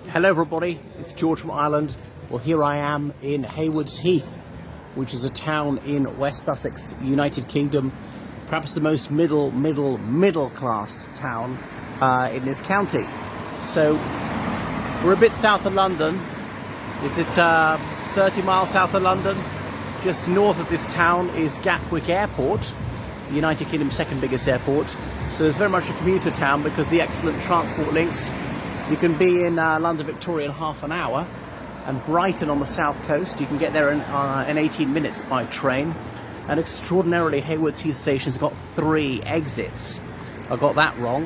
Hello everybody, it's George from Ireland. Well, here I am in Haywards Heath, which is a town in West Sussex, United Kingdom, perhaps the most middle class town in this county. So we're a bit south of London. Is it 30 miles south of London? Just north of this town is Gatwick Airport, the United Kingdom's second biggest airport. So it's very much a commuter town because the excellent transport links. You can be in London Victoria in half an hour, and Brighton on the south coast you can get there in 18 minutes by train. And extraordinarily, Haywards Heath Station's got 3 exits. I got that wrong.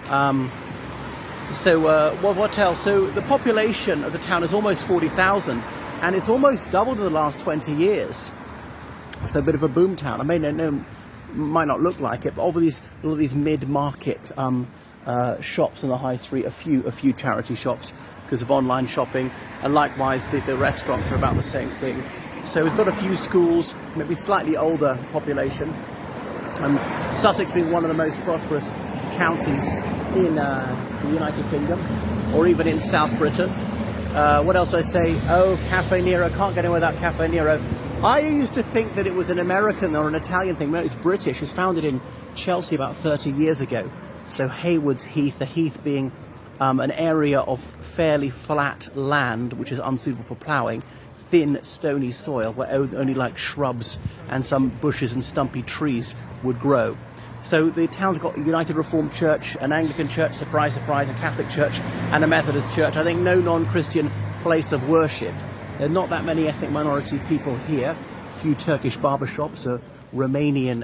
What else? So the population of the town is almost 40,000, and it's almost doubled in the last 20 years. It's a bit of a boom town. I might not look like it, but all of these mid-market shops on the high street, a few charity shops because of online shopping, and likewise the restaurants are about the same thing. So it's got a few schools, maybe slightly older population. Sussex being one of the most prosperous counties in the United Kingdom, or even in South Britain. What else do I say? Oh, Caffè Nero, can't get in without Caffè Nero. I used to think that it was an American or an Italian thing. No, it's British. It was founded in Chelsea about 30 years ago. So Haywards Heath, the heath being an area of fairly flat land, which is unsuitable for ploughing, thin stony soil where only like shrubs and some bushes and stumpy trees would grow. So the town's got a United Reformed Church, an Anglican church, surprise, surprise, a Catholic church and a Methodist church. I think no non-Christian place of worship. There are not that many ethnic minority people here. A few Turkish barbershops, a Romanian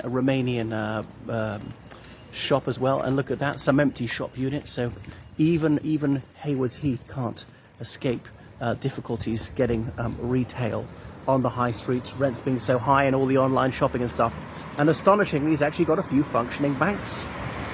shop as well, and look at that, some empty shop units. So even Haywards Heath can't escape difficulties getting retail on the high street, rents being so high and all the online shopping and stuff. And astonishingly, he's actually got a few functioning banks.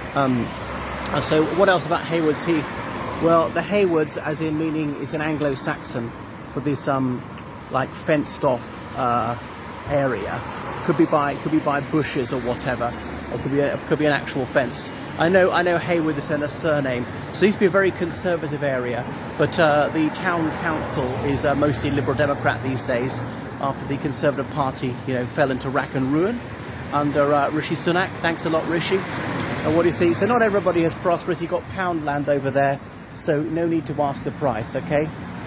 So what else about Haywards Heath? Well, the Haywards, as in meaning, is an Anglo-Saxon for this like fenced off area. Could be by bushes or whatever, or could be an actual fence. I know Haywards is then a surname, so it used to be a very conservative area, but the town council is mostly Liberal Democrat these days, after the Conservative Party fell into rack and ruin under Rishi Sunak. Thanks a lot, Rishi. And what do you see? So not everybody is prosperous. You've got pound land over there, so no need to ask the price, okay?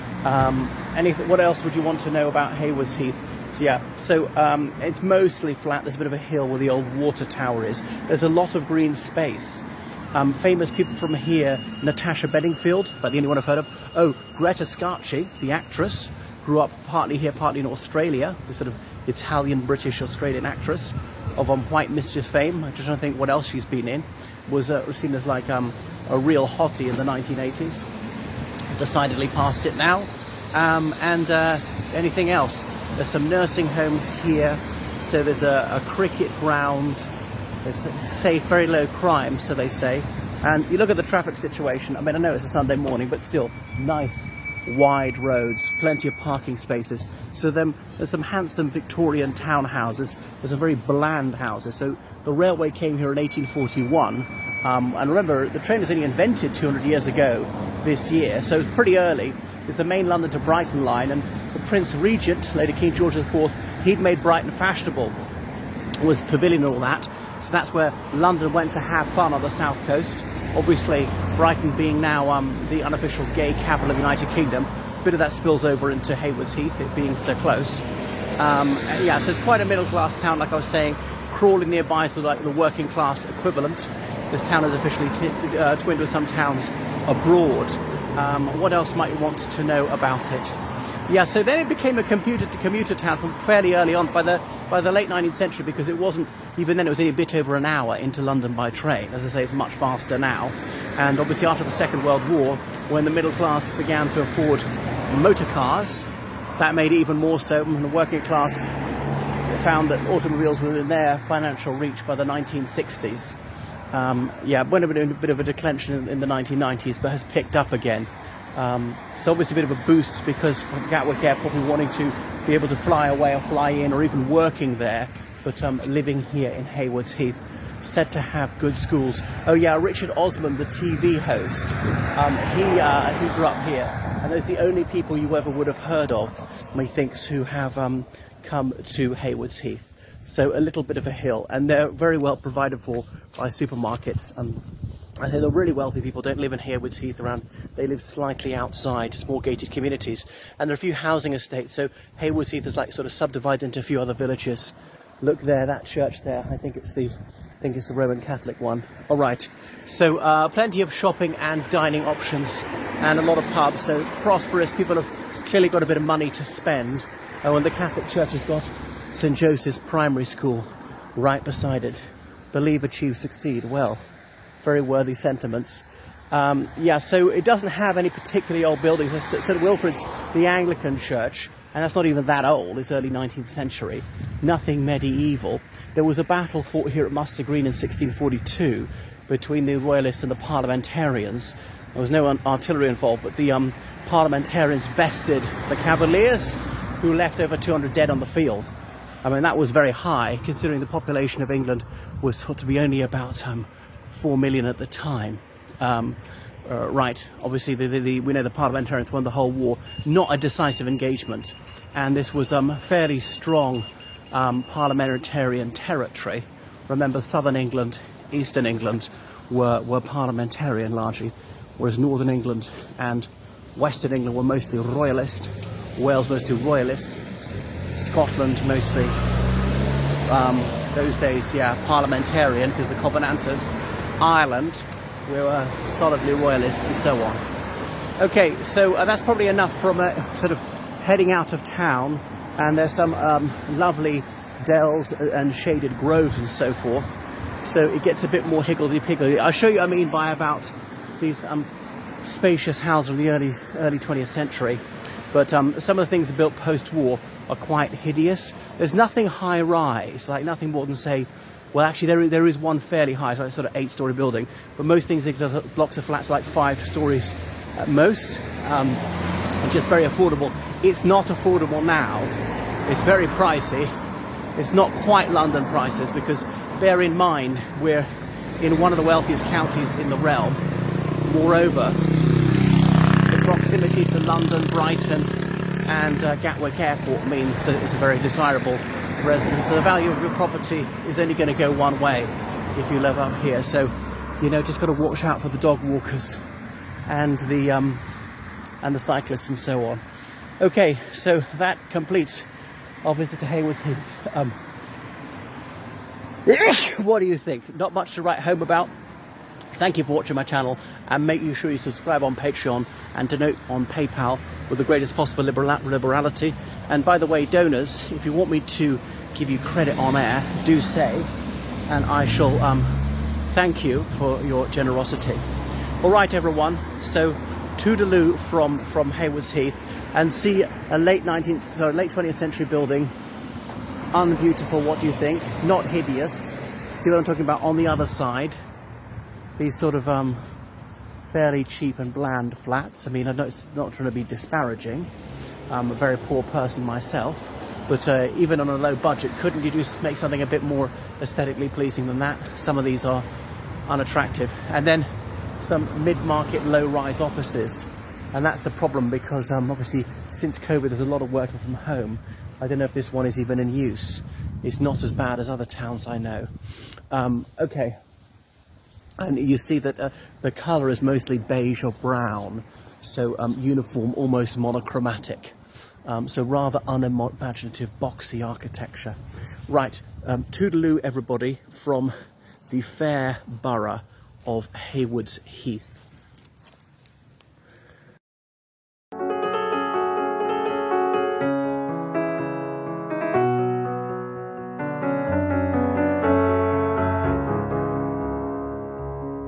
What else would you want to know about Haywards Heath? So it's mostly flat. There's a bit of a hill where the old water tower is. There's a lot of green space. Famous people from here: Natasha Bedingfield, about the only one I've heard of. Oh, Greta Scacchi, the actress, grew up partly here, partly in Australia. The sort of Italian, British, Australian actress of White Mischief fame. I'm just trying to think what else she's been in. Was seen as like a real hottie in the 1980s. Decidedly past it now. Anything else? There's some nursing homes here. So there's a cricket ground. There's safe, very low crime, so they say. And you look at the traffic situation. I mean, I know it's a Sunday morning, but still nice, wide roads, plenty of parking spaces. So there's some handsome Victorian townhouses. There's some very bland houses. So the railway came here in 1841. And remember, the train was only invented 200 years ago this year, so it's pretty early. It's the main London to Brighton line, and the Prince Regent, later King George IV, he'd made Brighton fashionable, was pavilion and all that. So that's where London went to have fun on the south coast. Obviously, Brighton being now the unofficial gay capital of the United Kingdom, a bit of that spills over into Haywards Heath, it being so close. So it's quite a middle-class town, like I was saying, crawling nearby, so like the working class equivalent. This town is officially twinned with some towns abroad. What else might you want to know about it? So then it became a commuter town from fairly early on, by the late 19th century, because it wasn't, even then it was only a bit over an hour into London by train. As I say, it's much faster now. And obviously after the Second World War, when the middle class began to afford motor cars, that made it even more so, and the working class found that automobiles were in their financial reach by the 1960s. Went a bit of a declension in the 1990s, but has picked up again. So obviously a bit of a boost because from Gatwick Airport we're wanting to be able to fly away or fly in, or even working there, but living here in Haywards Heath. said to have good schools. Oh yeah, Richard Osman, the TV host, he grew up here, and those are the only people you ever would have heard of, methinks, who have come to Haywards Heath. So a little bit of a hill, and they're very well provided for by supermarkets. I think the really wealthy people don't live in Haywards Heath around, they live slightly outside, small gated communities, and there are a few housing estates, so Haywards Heath is like sort of subdivided into a few other villages. Look there, that church there, I think it's the Roman Catholic one. All right, so plenty of shopping and dining options, and a lot of pubs, so prosperous, people have clearly got a bit of money to spend. Oh, and the Catholic Church has got St. Joseph's Primary School right beside it. Believe, achieve, succeed. Well, very worthy sentiments. Yeah, so it doesn't have any particularly old buildings. St. Wilfrid's the Anglican church, and that's not even that old. It's early 19th century. Nothing medieval. There was a battle fought here at Muster Green in 1642 between the Royalists and the Parliamentarians. There was no artillery involved, but the Parliamentarians bested the Cavaliers, who left over 200 dead on the field. I mean, that was very high, considering the population of England was thought to be only about 4 million at the time. Right, obviously we know the Parliamentarians won the whole war, not a decisive engagement, and this was fairly strong parliamentarian territory. Remember, southern England, eastern England were parliamentarian largely, whereas northern England and western England were mostly royalist, Wales mostly royalist, Scotland mostly, those days, yeah, parliamentarian, because the Covenanters, Ireland, we were solidly royalist, and so on. Okay, so that's probably enough from sort of heading out of town, and there's some lovely dells and shaded groves and so forth, so it gets a bit more higgledy-piggledy. I'll show you what I mean by about these spacious houses of the early 20th century, but some of the things built post-war are quite hideous. There's nothing high-rise, like nothing more than, say, well, actually there is one fairly high, so it's sort of 8-story building, but most things exist as blocks of flats like 5 stories at most, just very affordable. It's not affordable now. It's very pricey. It's not quite London prices, because bear in mind we're in one of the wealthiest counties in the realm. Moreover, the proximity to London, Brighton and Gatwick Airport means that it's a very desirable residence. So the value of your property is only going to go one way if you live up here. So, you know, just got to watch out for the dog walkers and the cyclists and so on. Okay, so that completes our visit to Haywards Heath. What do you think? Not much to write home about. Thank you for watching my channel, and make sure you subscribe on Patreon and donate on PayPal with the greatest possible liberality. And by the way, donors, if you want me to give you credit on air, do say, and I shall thank you for your generosity. All right, everyone, so toodaloo from Haywards Heath, and see a late 20th century building, unbeautiful. What do you think? Not hideous. See what I'm talking about on the other side? These sort of fairly cheap and bland flats. I mean, I know it's not trying to be disparaging. I'm a very poor person myself, but even on a low budget, couldn't you just make something a bit more aesthetically pleasing than that? Some of these are unattractive. And then some mid-market low-rise offices. And that's the problem, because obviously since COVID there's a lot of working from home. I don't know if this one is even in use. It's not as bad as other towns I know. Okay. And you see that the colour is mostly beige or brown, so uniform, almost monochromatic. So rather unimaginative, boxy architecture. Right, toodaloo everybody from the fair borough of Haywards Heath.